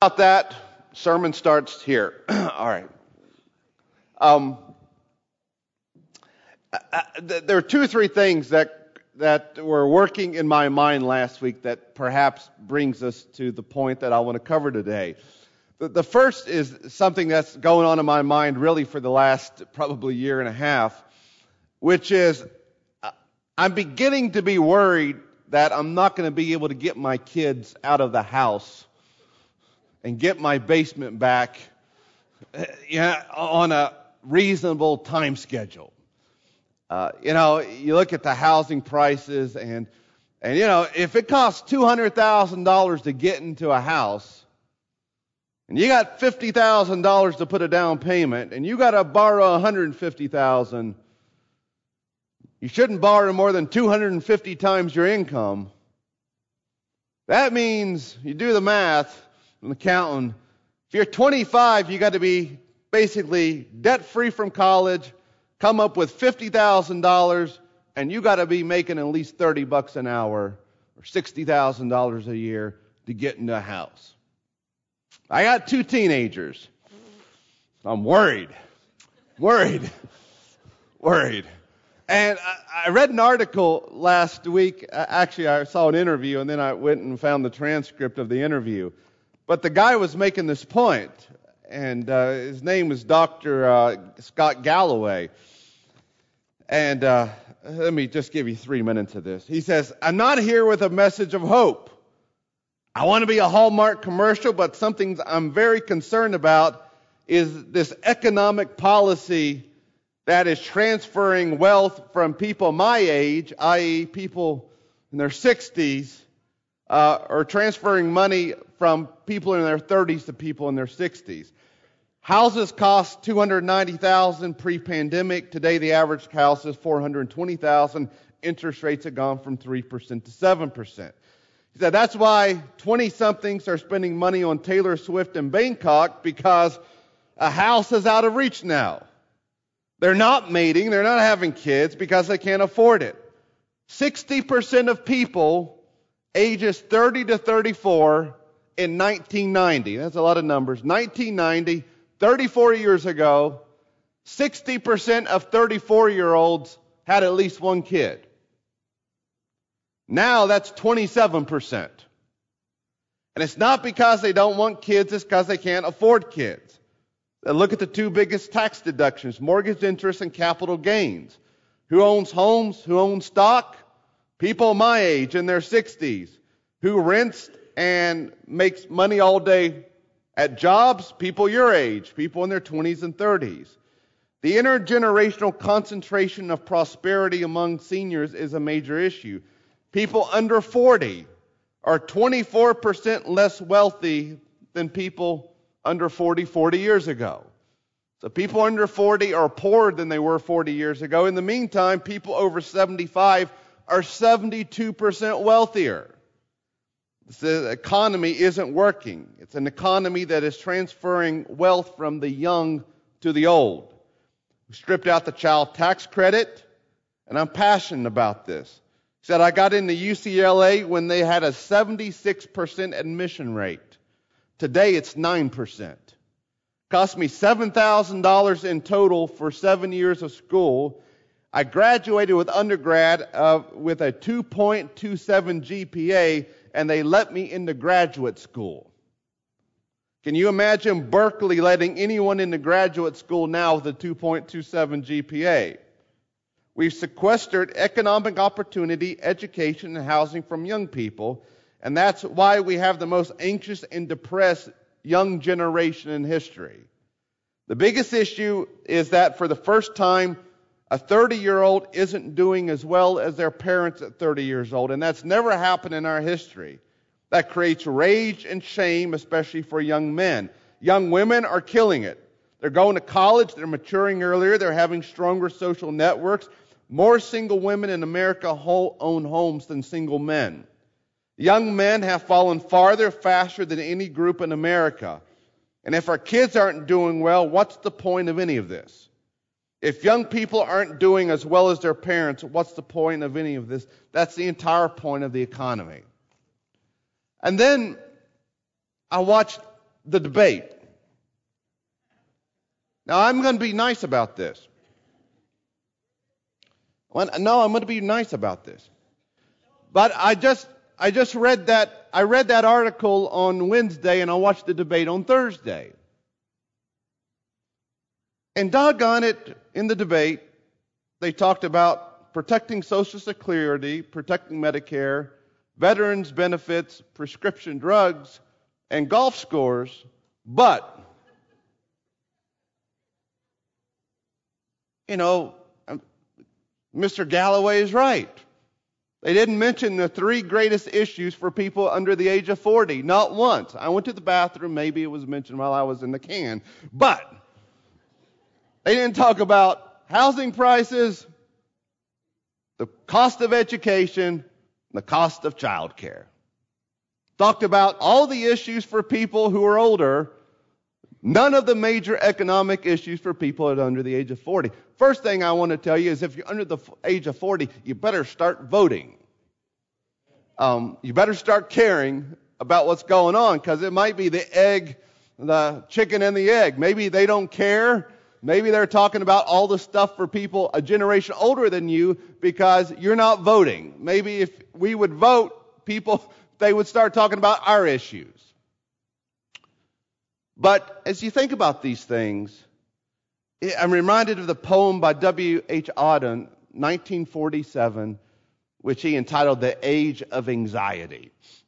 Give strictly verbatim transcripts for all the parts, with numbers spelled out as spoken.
About that, sermon starts here. All right. Um, I, th- there are two or three things that that were working in my mind last week that perhaps brings us to the point that I want to cover today. The, the first is something that's going on in my mind really for the last probably year and a half, which is uh, I'm beginning to be worried that I'm not going to be able to get my kids out of the house and get my basement back uh, yeah, on a reasonable time schedule. Uh, you know, you look at the housing prices, and, and you know, if it costs two hundred thousand dollars to get into a house, and you got fifty thousand dollars to put a down payment, and you got to borrow one hundred fifty thousand dollars, you shouldn't borrow more than two hundred fifty times your income. That means, you do the math, an accountant, if you're twenty-five, you got to be basically debt-free from college, come up with fifty thousand dollars, and you got to be making at least thirty bucks an hour or sixty thousand dollars a year to get into a house. I got two teenagers. I'm worried, worried, worried. And I, I read an article last week. Actually, I saw an interview, and then I went and found the transcript of the interview. But the guy was making this point, and uh, his name was Doctor Uh, Scott Galloway. And uh, let me just give you three minutes of this. He says, I'm not here with a message of hope. I want to be a Hallmark commercial, but something I'm very concerned about is this economic policy that is transferring wealth from people my age, that is people in their sixties, uh, or transferring money from people in their thirties to people in their sixties. Houses cost two hundred ninety thousand dollars pre-pandemic. Today, the average house is four hundred twenty thousand dollars. Interest rates have gone from three percent to seven percent. He said that's why twenty-somethings are spending money on Taylor Swift in Bangkok, because a house is out of reach now. They're not mating, they're not having kids because they can't afford it. sixty percent of people ages thirty to thirty-four in nineteen ninety, that's a lot of numbers, nineteen ninety, thirty-four years ago, sixty percent of thirty-four-year-olds had at least one kid. Now that's twenty-seven percent. And it's not because they don't want kids, it's because they can't afford kids. Look at the two biggest tax deductions, mortgage interest and capital gains. Who owns homes? Who owns stock? People my age in their sixties. Who rents and makes money all day at jobs? People your age, people in their twenties and thirties. The intergenerational concentration of prosperity among seniors is a major issue. People under forty are twenty-four percent less wealthy than people under forty, forty years ago. So people under forty are poorer than they were forty years ago. In the meantime, people over seventy-five are seventy-two percent wealthier. The economy isn't working. It's an economy that is transferring wealth from the young to the old. We stripped out the child tax credit, and I'm passionate about this. He said, I got into U C L A when they had a seventy-six percent admission rate. Today it's nine percent. Cost me seven thousand dollars in total for seven years of school. I graduated with undergrad uh, with a two point two seven G P A, and they let me into graduate school. Can you imagine Berkeley letting anyone into graduate school now with a two point two seven G P A? We've sequestered economic opportunity, education, and housing from young people, and that's why we have the most anxious and depressed young generation in history. The biggest issue is that for the first time, a thirty-year-old isn't doing as well as their parents at thirty years old, and that's never happened in our history. That creates rage and shame, especially for young men. Young women are killing it. They're going to college, they're maturing earlier, they're having stronger social networks. More single women in America own homes than single men. Young men have fallen farther, faster than any group in America. And if our kids aren't doing well, what's the point of any of this? If young people aren't doing as well as their parents, what's the point of any of this? That's the entire point of the economy. And then I watched the debate. Now, I'm going to be nice about this. Well, no, I'm going to be nice about this. But I just I just read that I read that article on Wednesday and I watched the debate on Thursday. And doggone it, in the debate, they talked about protecting Social Security, protecting Medicare, veterans benefits, prescription drugs, and golf scores, but, you know, Mister Galloway is right. They didn't mention the three greatest issues for people under the age of forty, not once. I went to the bathroom, maybe it was mentioned while I was in the can, but they didn't talk about housing prices, the cost of education, and the cost of child care. Talked about all the issues for people who are older, none of the major economic issues for people at under the age of forty. First thing I want to tell you is if you're under the age of forty, you better start voting. Um, you better start caring about what's going on, because it might be the egg, the chicken and the egg. Maybe they don't care. Maybe they're talking about all the stuff for people a generation older than you because you're not voting. Maybe if we would vote, people, they would start talking about our issues. But as you think about these things, I'm reminded of the poem by W H Auden, nineteen forty-seven, which he entitled The Age of Anxiety.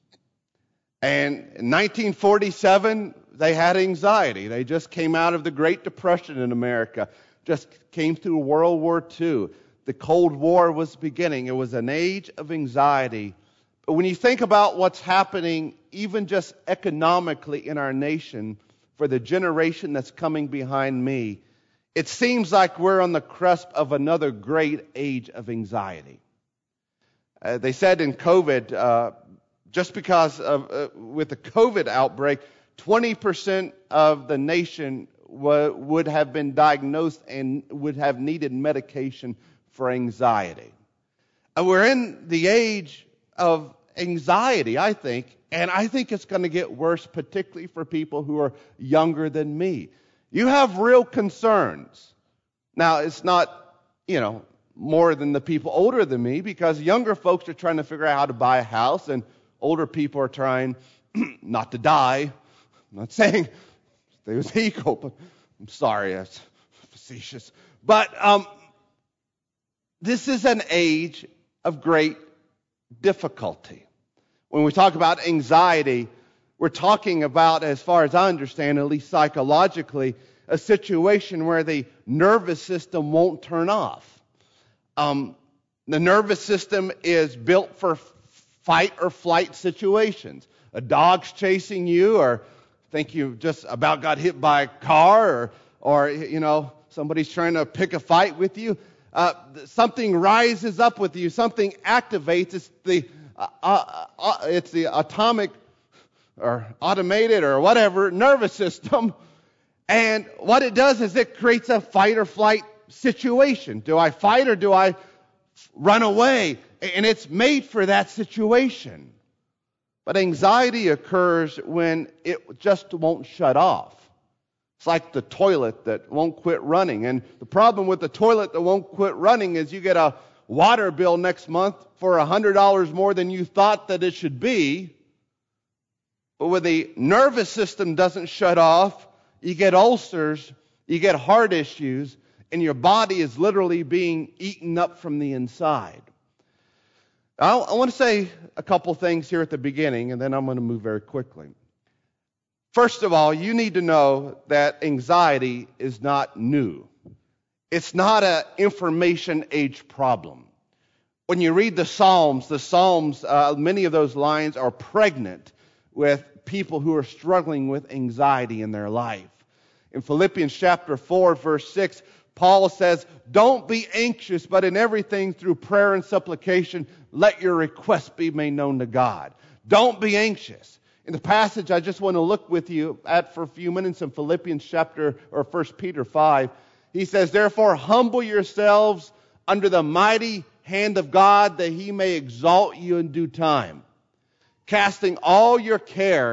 And in nineteen forty-seven, they had anxiety. They just came out of the Great Depression in America, just came through World War Two. The Cold War was beginning. It was an age of anxiety. But when you think about what's happening, even just economically in our nation, for the generation that's coming behind me, it seems like we're on the cusp of another great age of anxiety. Uh, they said in COVID, uh, just because of uh, with the COVID outbreak, twenty percent of the nation w- would have been diagnosed and would have needed medication for anxiety. And we're in the age of anxiety, I think, and I think it's going to get worse, particularly for people who are younger than me. You have real concerns. Now, it's not, you know, more than the people older than me, because younger folks are trying to figure out how to buy a house, and older people are trying not to die. I'm not saying they was equal, but I'm sorry, that's facetious. But um, this is an age of great difficulty. When we talk about anxiety, we're talking about, as far as I understand, at least psychologically, a situation where the nervous system won't turn off. Um, the nervous system is built for fight or flight situations. A dog's chasing you, or think you just about got hit by a car, or, or you know, somebody's trying to pick a fight with you. Uh, something rises up with you. Something activates. It's the uh, uh, uh, it's the atomic or automated or whatever nervous system, and what it does is it creates a fight or flight situation. Do I fight or do I run away? And it's made for that situation. But anxiety occurs when it just won't shut off. It's like the toilet that won't quit running. And the problem with the toilet that won't quit running is you get a water bill next month for one hundred dollars more than you thought that it should be. But when the nervous system doesn't shut off, you get ulcers, you get heart issues, and your body is literally being eaten up from the inside. I, I want to say a couple things here at the beginning, and then I'm going to move very quickly. First of all, you need to know that anxiety is not new. It's not an information age problem. When you read the Psalms, the Psalms, uh, many of those lines are pregnant with people who are struggling with anxiety in their life. In Philippians chapter four, verse six, Paul says, "Don't be anxious, but in everything through prayer and supplication, let your requests be made known to God." Don't be anxious. In the passage I just want to look with you at for a few minutes in Philippians chapter, or First Peter five, he says, "Therefore humble yourselves under the mighty hand of God, that he may exalt you in due time, casting all your care." And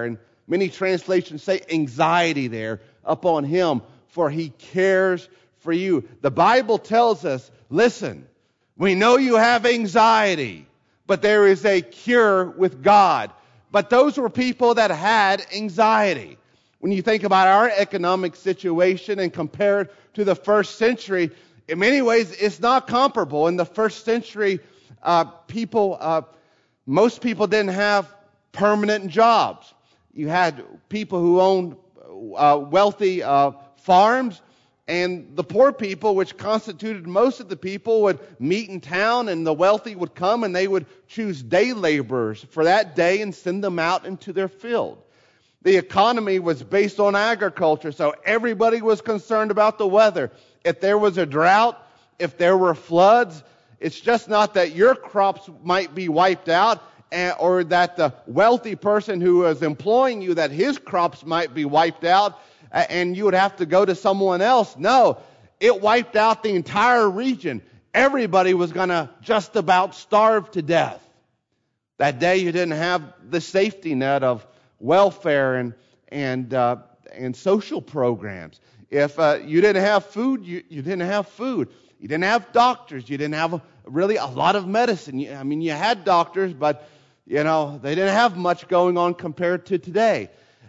Many translations say anxiety there upon him, for he cares for you. The Bible tells us, listen, we know you have anxiety, but there is a cure with God. But those were people that had anxiety. When you think about our economic situation and compare it to the first century, in many ways it's not comparable. In the first century, uh, people, uh, most people didn't have permanent jobs. You had people who owned uh, wealthy uh, farms, and the poor people, which constituted most of the people, would meet in town, and the wealthy would come and they would choose day laborers for that day and send them out into their field. The economy was based on agriculture, so everybody was concerned about the weather. If there was a drought, if there were floods, it's just not that your crops might be wiped out, and, or that the wealthy person who was employing you, that his crops might be wiped out, and you would have to go to someone else. No, it wiped out the entire region. Everybody was going to just about starve to death. That day you didn't have the safety net of welfare and and uh, and social programs. If uh, you didn't have food, you, you didn't have food. You didn't have doctors. You didn't have a, really a lot of medicine. You, I mean, you had doctors, but you know they didn't have much going on compared to today.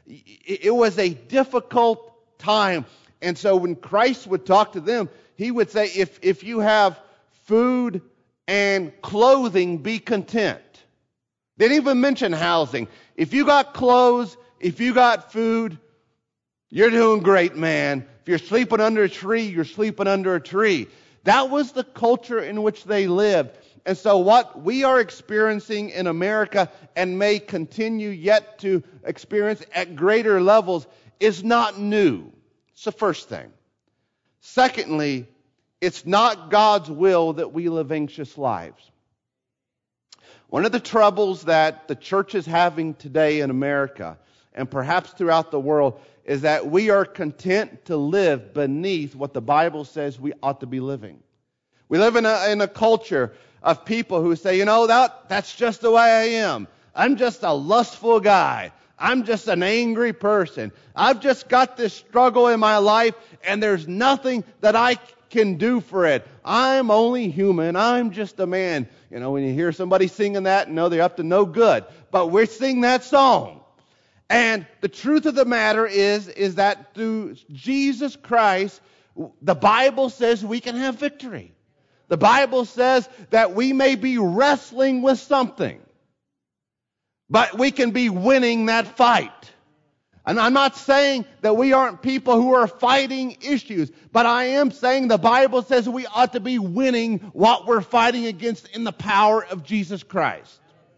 It, it was a difficult time, and so when Christ would talk to them, he would say, "If if you have food and clothing, be content." They didn't even mention housing. If you got clothes, if you got food, you're doing great, man. If you're sleeping under a tree, you're sleeping under a tree. That was the culture in which they lived. And so what we are experiencing in America and may continue yet to experience at greater levels is not new. It's the first thing. Secondly, it's not God's will that we live anxious lives. One of the troubles that the church is having today in America, and perhaps throughout the world, is that we are content to live beneath what the Bible says we ought to be living. We live in a, in a culture of people who say, you know, that that's just the way I am. I'm just a lustful guy. I'm just an angry person. I've just got this struggle in my life, and there's nothing that I can do for it. I'm only human. I'm just a man. You know, when you hear somebody singing that, you know they're up to no good. But we sing that song. And the truth of the matter is, is that through Jesus Christ, the Bible says we can have victory. The Bible says that we may be wrestling with something, but we can be winning that fight. And I'm not saying that we aren't people who are fighting issues, but I am saying the Bible says we ought to be winning what we're fighting against in the power of Jesus Christ.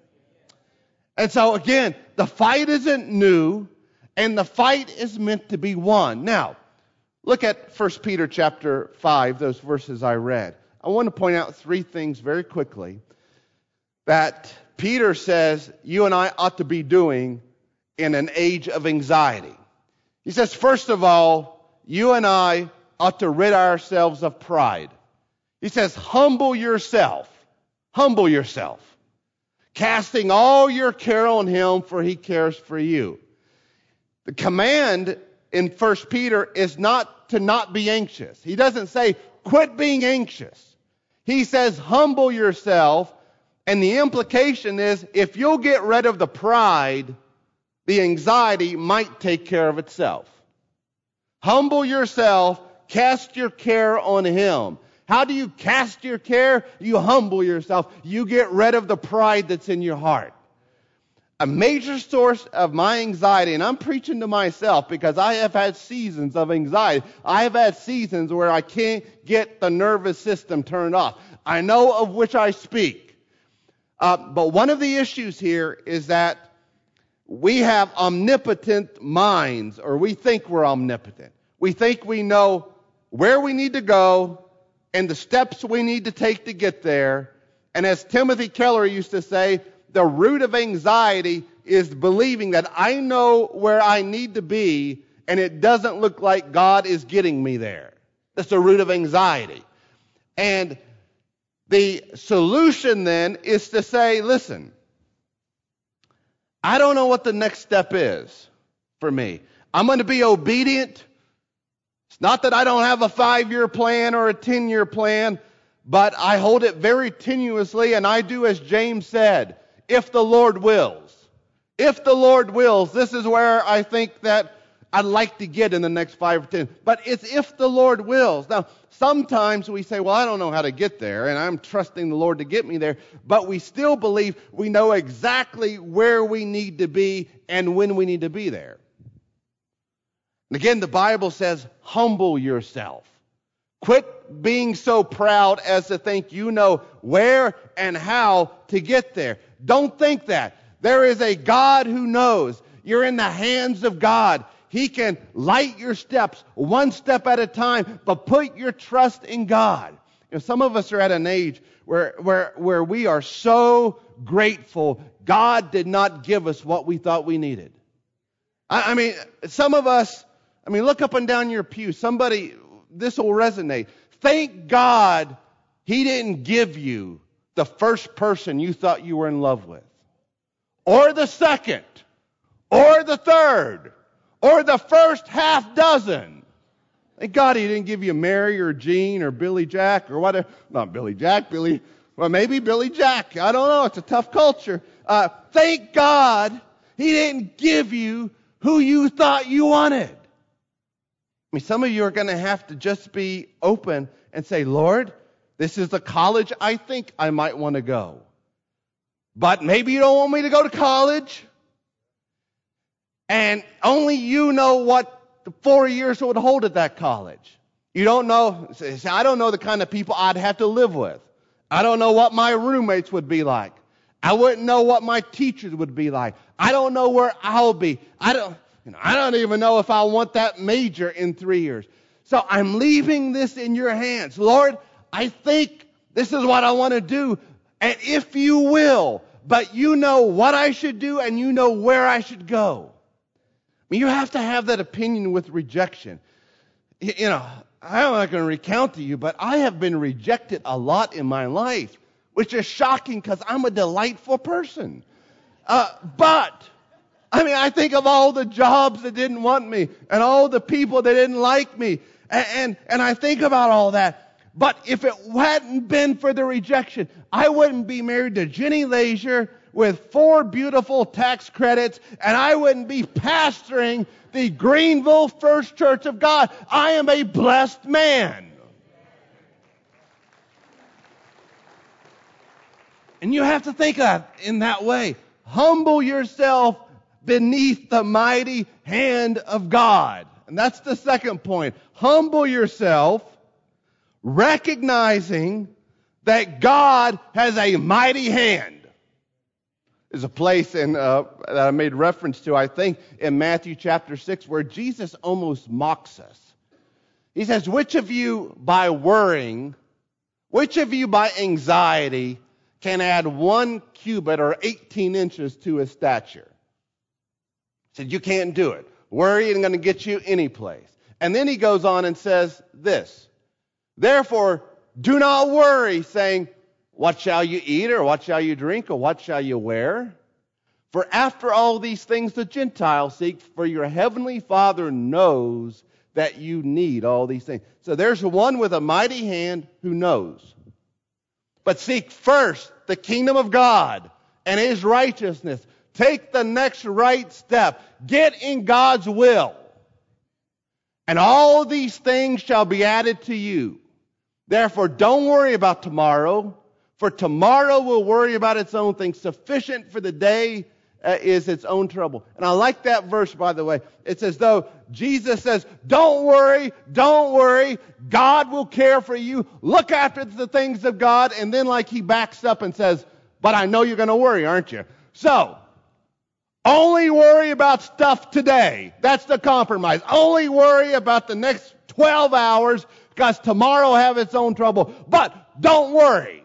And so again, the fight isn't new, and the fight is meant to be won. Now, look at First Peter chapter five, those verses I read. I want to point out three things very quickly that Peter says you and I ought to be doing in an age of anxiety. He says, first of all, you and I ought to rid ourselves of pride. He says, humble yourself. Humble yourself. Casting all your care on him, for he cares for you. The command in First Peter is not to not be anxious. He doesn't say, quit being anxious. He says, humble yourself. And the implication is, if you'll get rid of the pride, the anxiety might take care of itself. Humble yourself, cast your care on him. How do you cast your care? You humble yourself. You get rid of the pride that's in your heart. A major source of my anxiety, and I'm preaching to myself because I have had seasons of anxiety. I have had seasons where I can't get the nervous system turned off. I know of which I speak. Uh, but one of the issues here is that we have omnipotent minds, or we think we're omnipotent. We think we know where we need to go and the steps we need to take to get there. And as Timothy Keller used to say, the root of anxiety is believing that I know where I need to be and it doesn't look like God is getting me there. That's the root of anxiety. And the solution then is to say, listen, I don't know what the next step is, for me. I'm going to be obedient. It's not that I don't have a five-year plan or a ten-year plan, but I hold it very tenuously, and I do as James said, if the Lord wills. If the Lord wills, this is where I think that I'd like to get in the next five or ten. But it's if the Lord wills. Now, sometimes we say, well, I don't know how to get there, and I'm trusting the Lord to get me there. But we still believe we know exactly where we need to be and when we need to be there. And again, the Bible says, humble yourself. Quit being so proud as to think you know where and how to get there. Don't think that. There is a God who knows. You're in the hands of God. He can light your steps one step at a time, but put your trust in God. You know, some of us are at an age where, where, where we are so grateful God did not give us what we thought we needed. I, I mean, some of us, I mean, look up and down your pew. Somebody, this will resonate. Thank God He didn't give you the first person you thought you were in love with, or the second, or the third, or the first half dozen. Thank God He didn't give you Mary or Jean or Billy Jack or whatever. Not Billy Jack, Billy, well, maybe Billy Jack. I don't know. It's a tough culture. Uh, thank God He didn't give you who you thought you wanted. I mean, some of you are going to have to just be open and say, Lord, this is the college I think I might want to go. But maybe you don't want me to go to college. And only you know what the four years would hold at that college. You don't know. I don't know the kind of people I'd have to live with. I don't know what my roommates would be like. I wouldn't know what my teachers would be like. I don't know where I'll be. I don't, you know, I don't even know if I want that major in three years. So I'm leaving this in your hands. Lord, I think this is what I want to do. And if you will, but you know what I should do and you know where I should go. I mean, you have to have that opinion with rejection. You know, I'm not going to recount to you, but I have been rejected a lot in my life, which is shocking because I'm a delightful person. Uh, but, I mean, I think of all the jobs that didn't want me and all the people that didn't like me. And, and, and I think about all that. But if it hadn't been for the rejection, I wouldn't be married to Jenny Leisure with four beautiful tax credits, and I wouldn't be pastoring the Greenville First Church of God. I am a blessed man. And you have to think of it in that way. Humble yourself beneath the mighty hand of God. And that's the second point. Humble yourself, recognizing that God has a mighty hand. There's a place in, uh, that I made reference to, I think, in Matthew chapter six, where Jesus almost mocks us. He says, which of you by worrying, which of you by anxiety can add one cubit or eighteen inches to his stature? He said, you can't do it. Worry isn't going to get you any place. And then he goes on and says this, therefore, do not worry, saying, what shall you eat, or what shall you drink, or what shall you wear? For after all these things the Gentiles seek, for your heavenly Father knows that you need all these things. So there's one with a mighty hand who knows. But seek first the kingdom of God and His righteousness. Take the next right step. Get in God's will. And all these things shall be added to you. Therefore, don't worry about tomorrow, for tomorrow will worry about its own things. Sufficient for the day uh, is its own trouble. And I like that verse, by the way. It's as though Jesus says, don't worry, don't worry. God will care for you. Look after the things of God. And then like He backs up and says, but I know you're going to worry, aren't you? So, only worry about stuff today. That's the compromise. Only worry about the next twelve hours, because tomorrow will have its own trouble. But don't worry.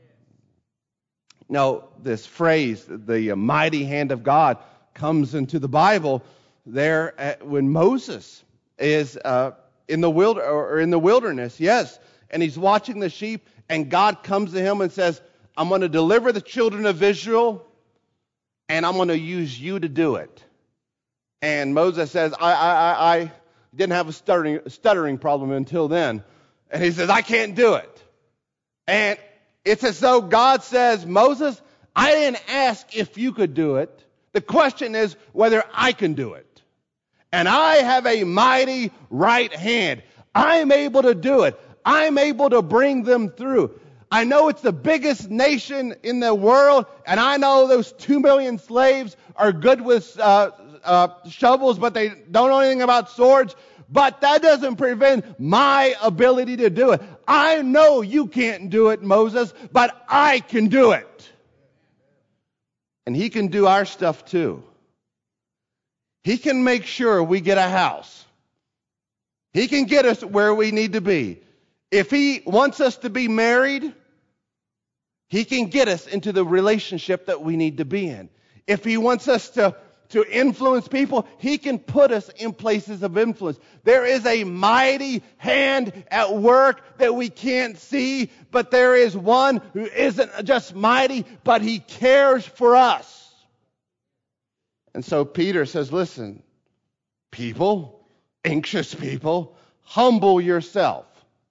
Now, this phrase, the mighty hand of God, comes into the Bible there at, when Moses is uh, in the wild or in the wilderness. Yes, and he's watching the sheep, and God comes to him and says, "I'm going to deliver the children of Israel, and I'm going to use you to do it." And Moses says, I, I, I, I didn't have a stuttering, stuttering problem until then. And he says, I can't do it. And it's as though God says, Moses, I didn't ask if you could do it. The question is whether I can do it. And I have a mighty right hand. I'm able to do it. I'm able to bring them through. I know it's the biggest nation in the world, and I know those two million slaves are good with uh, uh, shovels, but they don't know anything about swords. But that doesn't prevent my ability to do it. I know you can't do it, Moses, but I can do it. And he can do our stuff too. He can make sure we get a house. He can get us where we need to be. If he wants us to be married, he can get us into the relationship that we need to be in. If he wants us to, to influence people, he can put us in places of influence. There is a mighty hand at work that we can't see, but there is one who isn't just mighty, but he cares for us. And so Peter says, listen, people, anxious people, humble yourself.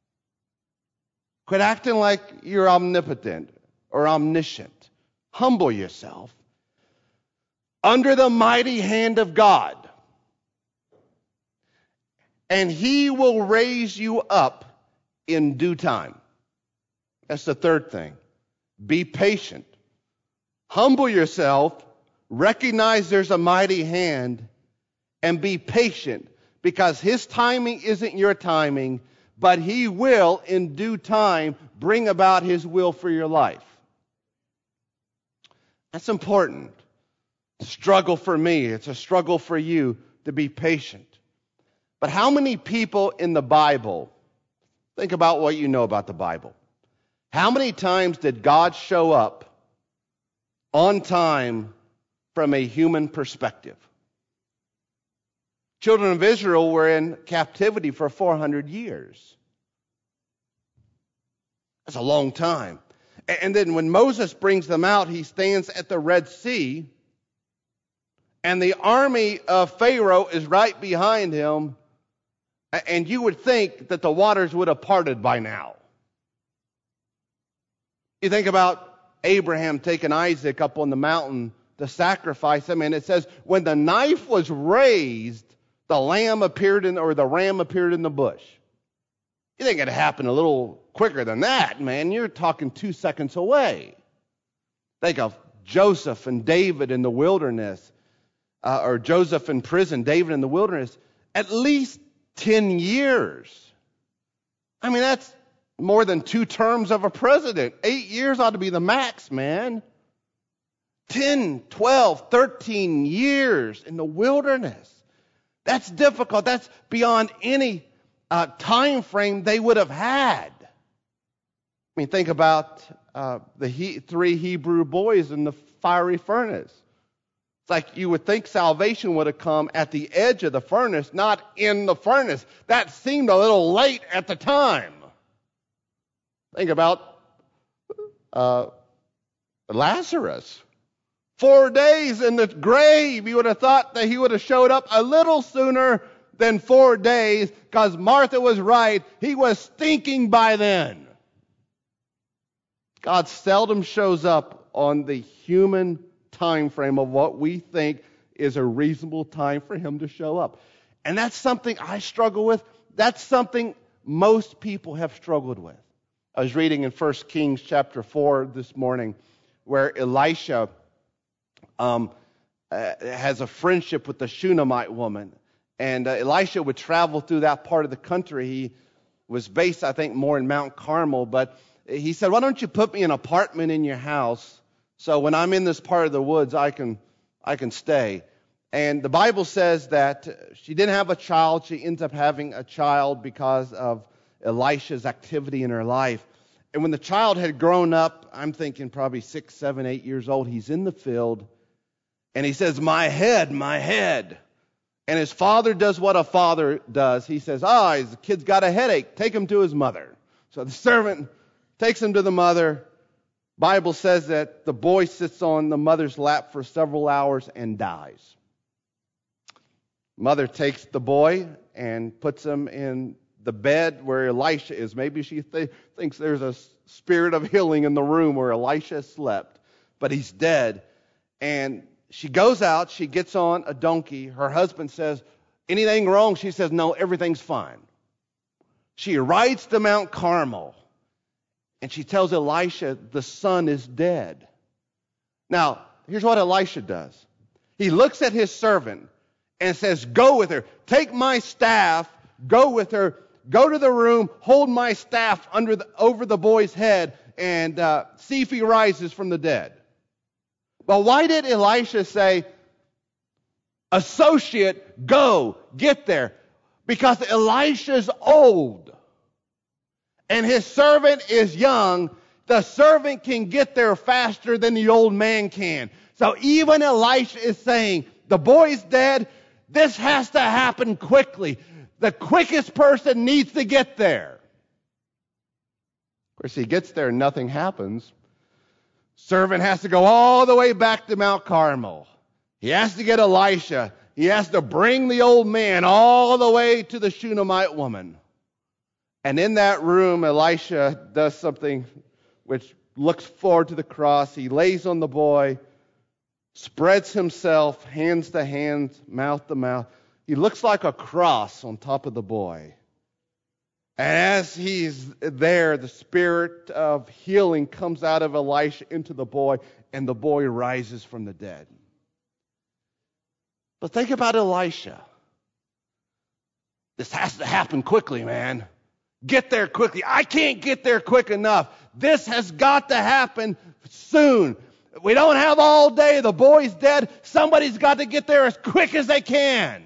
Quit acting like you're omnipotent or omniscient. Humble yourself under the mighty hand of God. And he will raise you up in due time. That's the third thing. Be patient. Humble yourself. Recognize there's a mighty hand and be patient because his timing isn't your timing, but he will in due time bring about his will for your life. That's important. Struggle for me. It's a struggle for you to be patient. But how many people in the Bible, think about what you know about the Bible. How many times did God show up on time from a human perspective? Children of Israel were in captivity for four hundred years. That's a long time. And then when Moses brings them out, he stands at the Red Sea, and the army of Pharaoh is right behind him, and you would think that the waters would have parted by now. You think about Abraham taking Isaac up on the mountain to sacrifice him, and it says when the knife was raised, the lamb appeared in, or the ram appeared in the bush. You think it happened a little quicker than that, man? You're talking two seconds away. Think of Joseph and David in the wilderness, uh, or Joseph in prison, David in the wilderness. At least ten years. I mean, that's more than two terms of a president. Eight years ought to be the max, man. ten, twelve, thirteen years in the wilderness. That's difficult. That's beyond any uh, time frame they would have had. I mean, think about uh, the he- three Hebrew boys in the fiery furnace. It's like you would think salvation would have come at the edge of the furnace, not in the furnace. That seemed a little late at the time. Think about uh, Lazarus. Four days in the grave. You would have thought that he would have showed up a little sooner than four days because Martha was right. He was stinking by then. God seldom shows up on the human time frame of what we think is a reasonable time for him to show up. And that's something I struggle with. That's something most people have struggled with. I was reading in First Kings chapter four this morning where Elisha um, uh, has a friendship with the Shunammite woman. And uh, Elisha would travel through that part of the country. He was based, I think, more in Mount Carmel. But he said, why don't you put me in an apartment in your house so when I'm in this part of the woods, I can I can stay. And the Bible says that she didn't have a child. She ends up having a child because of Elisha's activity in her life. And when the child had grown up, I'm thinking probably six, seven, eight years old, he's in the field. And he says, my head, my head. And his father does what a father does. He says, ah, oh, the kid's got a headache. Take him to his mother. So the servant takes him to the mother. Bible says that the boy sits on the mother's lap for several hours and dies. Mother takes the boy and puts him in the bed where Elisha is. Maybe she th- thinks there's a spirit of healing in the room where Elisha slept, but he's dead. And she goes out, she gets on a donkey. Her husband says, anything wrong? She says, no, everything's fine. She rides to Mount Carmel, and she tells Elisha the son is dead. Now, here's what Elisha does. He looks at his servant and says, go with her. Take my staff, go with her, go to the room, hold my staff under the, over the boy's head, and uh, see if he rises from the dead. But why did Elisha say, associate, go, get there? Because Elisha's old and his servant is young. The servant can get there faster than the old man can. So even Elisha is saying, the boy's dead. This has to happen quickly. The quickest person needs to get there. Of course, he gets there and nothing happens. Servant has to go all the way back to Mount Carmel. He has to get Elisha. He has to bring the old man all the way to the Shunammite woman. And in that room, Elisha does something which looks forward to the cross. He lays on the boy, spreads himself, hands to hands, mouth to mouth. He looks like a cross on top of the boy. And as he's there, the spirit of healing comes out of Elisha into the boy, and the boy rises from the dead. But think about Elisha. This has to happen quickly, man. Get there quickly. I can't get there quick enough. This has got to happen soon. We don't have all day. The boy's dead. Somebody's got to get there as quick as they can.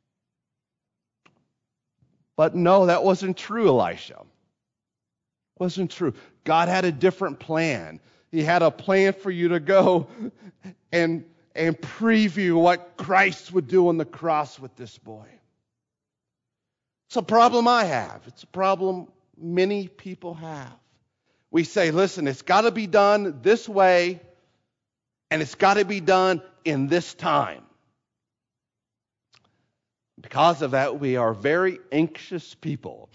But no, that wasn't true, Elisha. Wasn't true. God had a different plan. He had a plan for you to go and, and preview what Christ would do on the cross with this boy. It's a problem I have. It's a problem many people have. We say, listen, it's got to be done this way, and it's got to be done in this time. Because of that, we are very anxious people.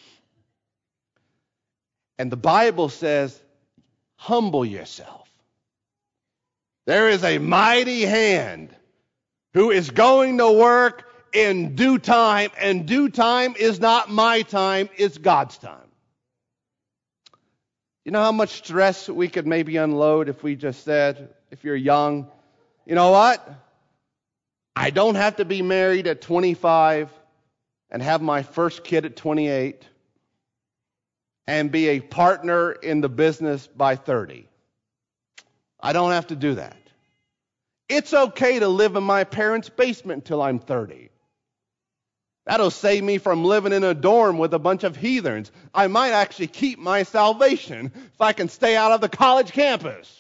And the Bible says, humble yourself. There is a mighty hand who is going to work in due time, and due time is not my time, it's God's time. You know how much stress we could maybe unload if we just said, if you're young, you know what? I don't have to be married at twenty-five and have my first kid at twenty-eight and be a partner in the business by thirty. I don't have to do that. It's okay to live in my parents' basement until I'm thirty. That'll save me from living in a dorm with a bunch of heathens. I might actually keep my salvation if I can stay out of the college campus.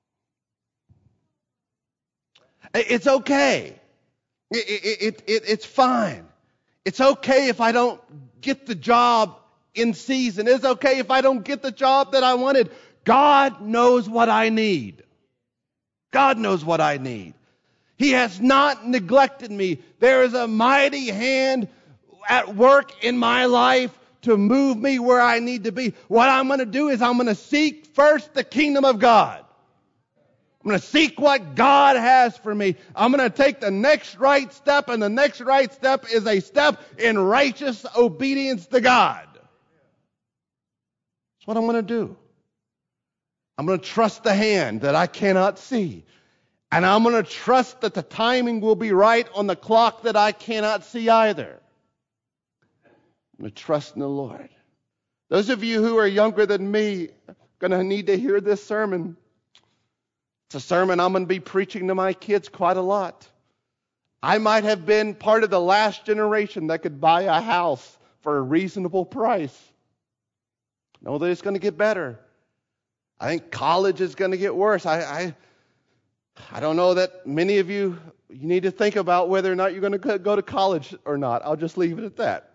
It's okay. It, it, it, it, it's fine. It's okay if I don't get the job in season. It's okay if I don't get the job that I wanted. God knows what I need. God knows what I need. He has not neglected me. There is a mighty hand at work in my life to move me where I need to be. What I'm going to do is I'm going to seek first the kingdom of God. I'm going to seek what God has for me. I'm going to take the next right step, and the next right step is a step in righteous obedience to God. That's what I'm going to do. I'm going to trust the hand that I cannot see. And I'm going to trust that the timing will be right on the clock that I cannot see either. I'm going to trust in the Lord. Those of you who are younger than me are going to need to hear this sermon. It's a sermon I'm going to be preaching to my kids quite a lot. I might have been part of the last generation that could buy a house for a reasonable price. Know that it's going to get better. I think college is going to get worse. I, I, I don't know that many of you, you need to think about whether or not you're going to go to college or not. I'll just leave it at that.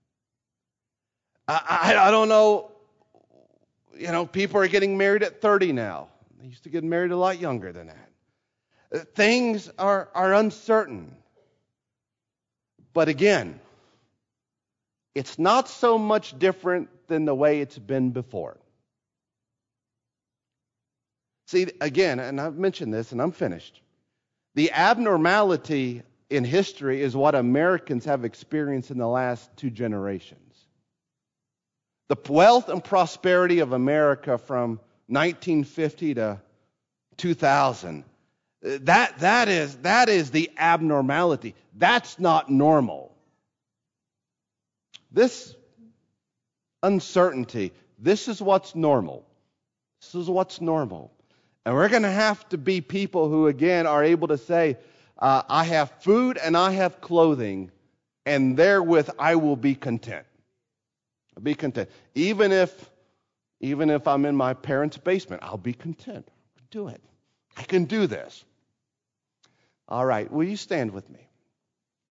I, I, I don't know, you know, people are getting married at thirty now. They used to get married a lot younger than that. Things are, are uncertain. But again, it's not so much different than the way it's been before. See, again, and I've mentioned this and I'm finished. The abnormality in history is what Americans have experienced in the last two generations. The wealth and prosperity of America from nineteen fifty to two thousand, that, that, is, that is the abnormality. That's not normal. This uncertainty, this is what's normal. This is what's normal. And we're going to have to be people who, again, are able to say, uh, I have food and I have clothing, and therewith I will be content. I'll be content. Even if, even if I'm in my parents' basement, I'll be content. Do it. I can do this. All right, will you stand with me?